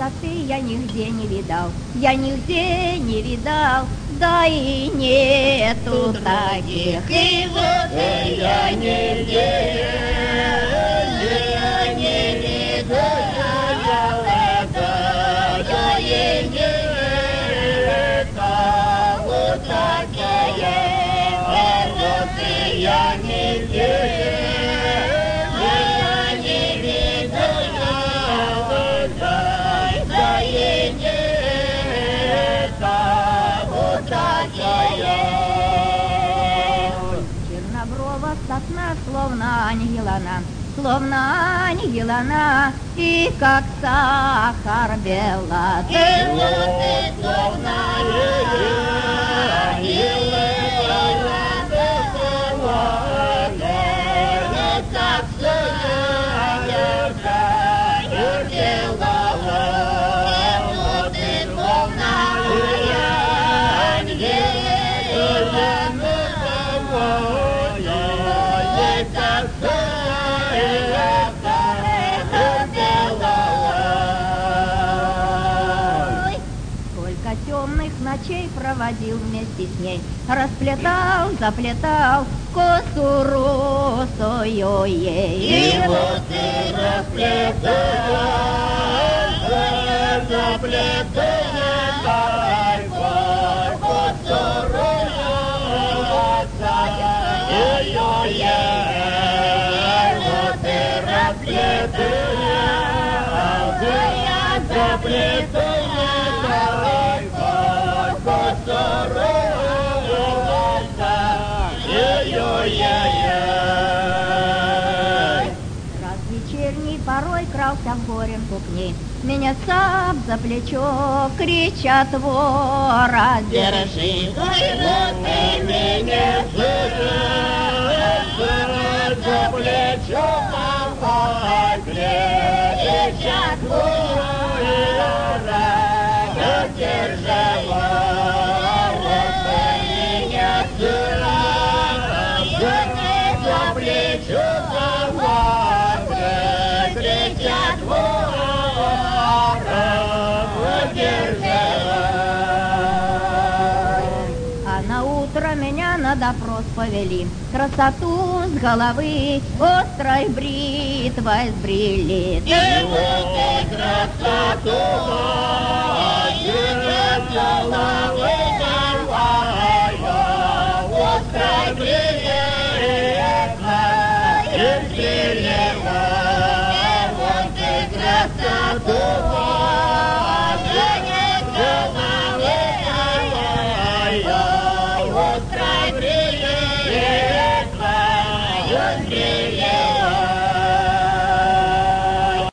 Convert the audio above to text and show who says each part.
Speaker 1: красоты я нигде не видал, я нигде не видал, да и нету таких.
Speaker 2: И вот я нигде не видал, да и нету вот такие. Вот я нигде
Speaker 1: Черноброва сосна, словно ангел она, и как сахар бела.
Speaker 2: И вот ты словно
Speaker 1: темных ночей проводил вместе с ней, расплетал, заплетал косу росою ей.
Speaker 2: И вот ты расплетал, заплетал косу росою ей. Вот ты расплетал, заплетал
Speaker 1: раз вечерний порой крался в горем кухни, меня сам за плечо кричат: вора, держи.
Speaker 2: Вот ты меня за плечо, кричат: вора, держи.
Speaker 1: А на утро меня на допрос повели, красоту с головы острой бритвой сбрили.
Speaker 2: И вот ты красоту с головы острой бритвой сбрили. Вот ты красоту острой бритвой сбрили.